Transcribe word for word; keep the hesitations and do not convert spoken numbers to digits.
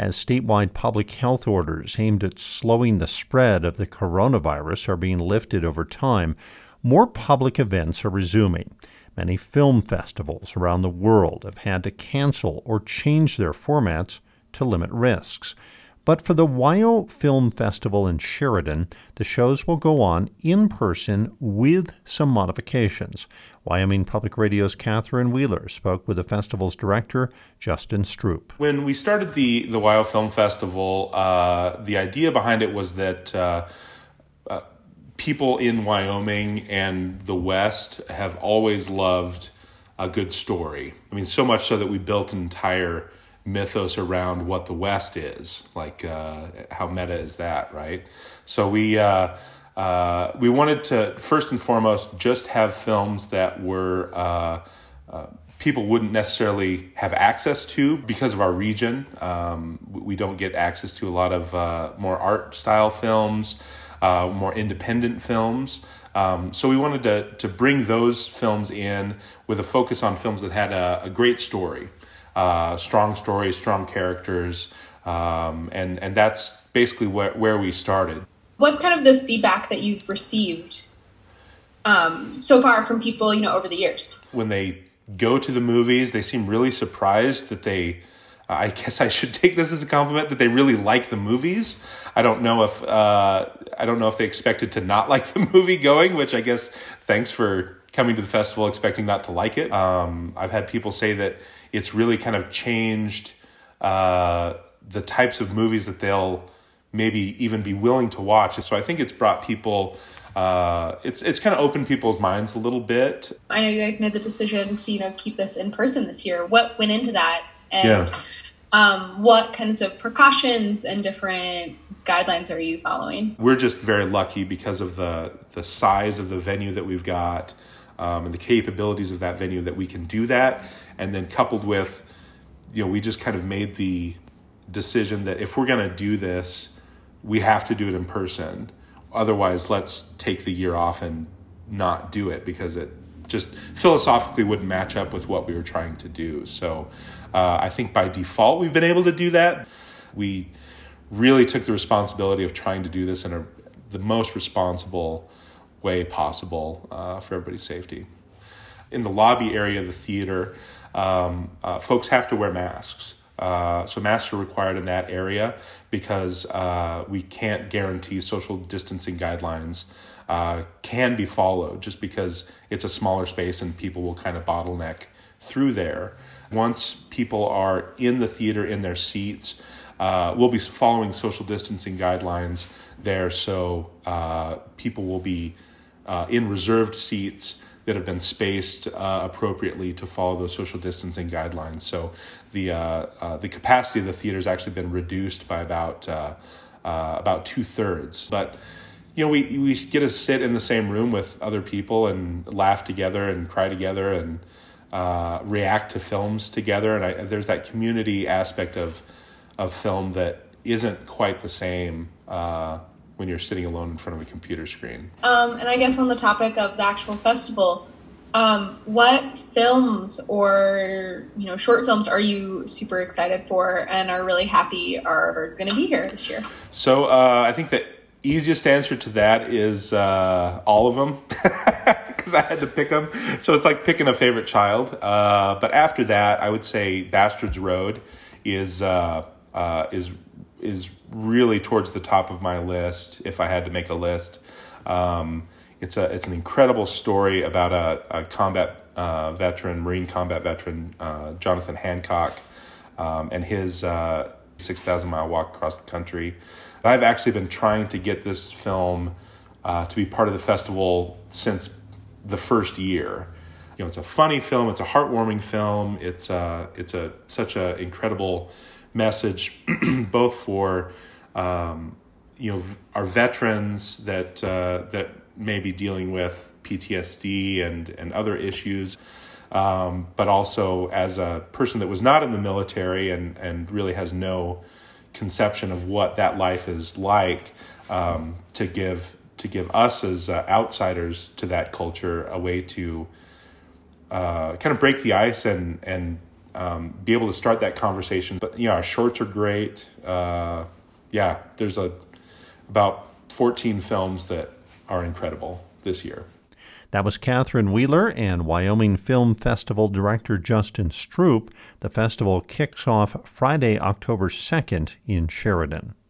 As statewide public health orders aimed at slowing the spread of the coronavirus are being lifted over time, more public events are resuming. Many film festivals around the world have had to cancel or change their formats to limit risks. But for the WYO Film Festival in Sheridan, the shows will go on in person with some modifications. Wyoming Public Radio's Catherine Wheeler spoke with the festival's director, Justin Stroop. When we started the, the WYO Film Festival, uh, the idea behind it was that uh, uh, people in Wyoming and the West have always loved a good story. I mean, so much so that we built an entire mythos around what the West is. Like, uh, how meta is that, right? So we uh, uh, we wanted to, first and foremost, just have films that were uh, uh, people wouldn't necessarily have access to because of our region. Um, we don't get access to a lot of uh, more art-style films, uh, more independent films. Um, so we wanted to to bring those films in with a focus on films that had a, a great story. Uh, strong stories, strong characters, um, and and that's basically where, where we started. What's kind of the feedback that you've received um, so far from people, you know, over the years? When they go to the movies, they seem really surprised that they, uh, I guess I should take this as a compliment, that they really like the movies. I don't know if uh, I don't know if they expected to not like the movie going, which I guess thanks for coming to the festival expecting not to like it. Um, I've had people say that it's really kind of changed uh, the types of movies that they'll maybe even be willing to watch. So I think it's brought people, uh, it's it's kind of opened people's minds a little bit. I know you guys made the decision to, you know, keep this in person this year. What went into that? And yeah. um, what kinds of precautions and different guidelines are you following? We're just very lucky because of the, the size of the venue that we've got. Um, and the capabilities of that venue that we can do that. And then coupled with, you know, we just kind of made the decision that if we're going to do this, we have to do it in person. Otherwise, let's take the year off and not do it because it just philosophically wouldn't match up with what we were trying to do. So uh, I think by default, we've been able to do that. We really took the responsibility of trying to do this in a, the most responsible way possible uh, for everybody's safety. In the lobby area of the theater, um, uh, folks have to wear masks. Uh, so masks are required in that area because uh, we can't guarantee social distancing guidelines uh, can be followed just because it's a smaller space and people will kind of bottleneck through there. Once people are in the theater in their seats, uh, we'll be following social distancing guidelines there, so uh, people will be Uh, in reserved seats that have been spaced uh, appropriately to follow those social distancing guidelines. So the uh, uh, the capacity of the theater has actually been reduced by about uh, uh, about two thirds. But you know, we we get to sit in the same room with other people and laugh together and cry together and uh, react to films together. And I, there's that community aspect of of film that isn't quite the same Uh, when you're sitting alone in front of a computer screen. Um, and I guess on the topic of the actual festival, um, what films or, you know, short films are you super excited for and are really happy are going to be here this year? So uh, I think the easiest answer to that is uh, all of them, because I had to pick them. So it's like picking a favorite child. Uh, but after that, I would say Bastards Road is uh, uh, is is really towards the top of my list if I had to make a list. Um, it's a it's an incredible story about a, a combat uh, veteran, Marine combat veteran, uh, Jonathan Hancock, um, and his uh, six thousand mile walk across the country. I've actually been trying to get this film uh, to be part of the festival since the first year. You know, it's a funny film. It's a heartwarming film. It's uh, it's a such an incredible message, both for um, you know our veterans that uh, that may be dealing with P T S D and and other issues, um, but also as a person that was not in the military and and really has no conception of what that life is like, um, to give to give us as uh, outsiders to that culture a way to uh, kind of break the ice and and um, be able to start that conversation. But yeah, our shorts are great. Uh, yeah, there's a about fourteen films that are incredible this year. That was Catherine Wheeler and Wyoming Film Festival Director Justin Stroop. The festival kicks off Friday, October second in Sheridan.